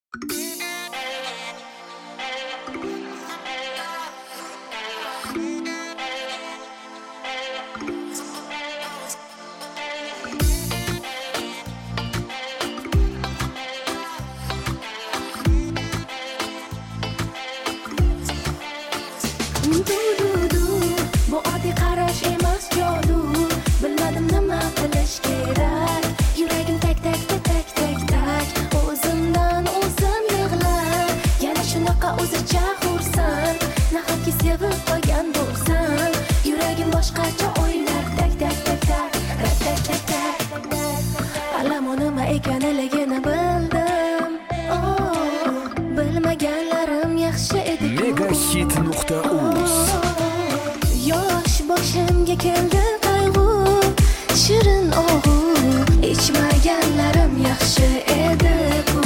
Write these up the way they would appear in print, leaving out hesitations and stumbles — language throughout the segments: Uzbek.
Bu oddiy qarash emas jodu. Bilmadim nima qilish kerak. Yuragim tak tak tak tak tak tak. O'zimdan o'zim yig'lar. Yana shunaqa o'zicha xursand. Nahotki sevib qolgan bo'lsam. Yuragim boshqacha o'ylar. Tak tak tak tak tak tak tak tak. Alamo nima ekanligini bildim. Bilmaganlarim yaxshi edi. Megahit.uz Yosh boshimga keldi qayg'u, shirin og'u, ichmaganlarim yaxshi edi bu.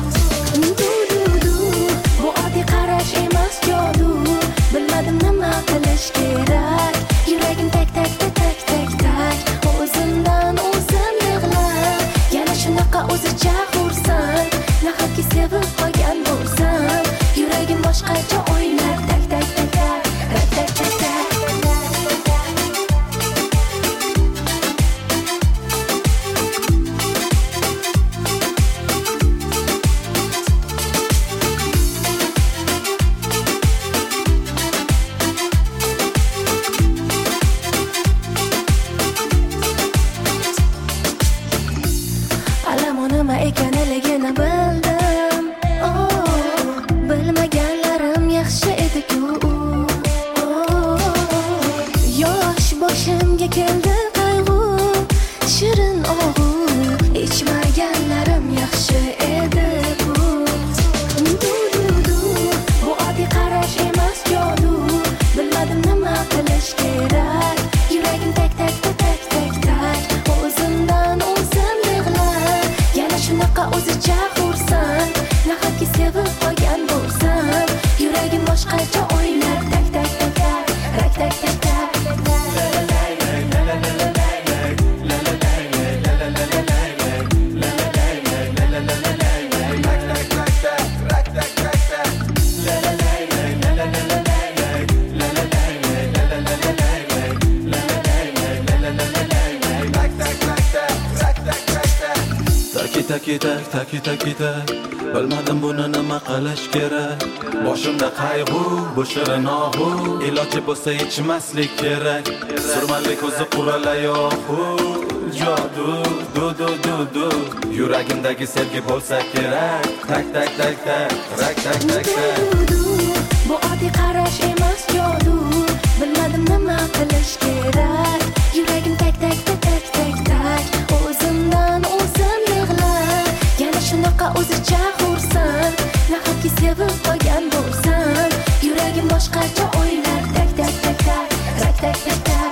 Bu oddiy qarash emas jodu. Bilmadim nima qilish kerak. Yuragim tak tak tak tak tak tak. O'zimdan o'zim yig'lar. Yana shunaqa o'zicha xursand. Nahotki sevib qolgan bo'lsam. Yuragim boshqacha o'ynar. Tak tak tak tak tak tak tak. Nima ekanligini bildim. Bilmaganlarim yaxshi edi-ku. Yosh boshimga keldi qayg'u, shirin og'u, ichmaganlarim yaxshi edi bu. Bu oddiy qarash emas jodu. Bilmadim nima qilish kerak. Yuragim tak tak tak tak tak tak. O'zimdan o'zim yig'lar. Yana shunaqa o'zicha xursand. Nahotki sevib qolgan bo'lsam. Yuragim boshqacha o'ynar. Tak tak tak tak tak tak tak tak. Tak. Bilmadim buni nima qilish kerak. Boshimda qayg'u, bu shirin og'u, iloji bo'lsa ichmaslik kerak. Surmali ko'zi quralayoqu, jodu, du. Yuragimdagi sevgi bo'lsa kerak. Tak tak tak tak, tak tak tak tak. Bu oddiy qarash emas jodu. Bilmadim nima qilish kerak. Yuragim tak tak tak tak tak tak. O'zimdan o'zim yig'lar. Yana shunaqa o'zicha xursand. Nahotki sevib qolgan bo'lsam. Yuragim boshqacha o'ylar. Tak tak tak tak tak tak tak tak.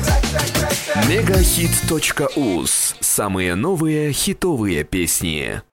Megahit.uz. Самые новые хитовые песни.